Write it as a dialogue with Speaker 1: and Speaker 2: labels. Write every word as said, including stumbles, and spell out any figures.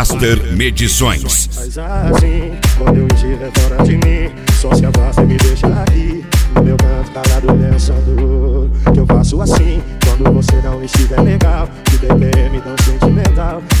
Speaker 1: Master Medições.
Speaker 2: Mas assim, quando eu estiver fora de mim, só se afasta e me deixa aqui no meu canto calado pensando que eu faço assim quando você não estiver legal. De B P M não sentimental,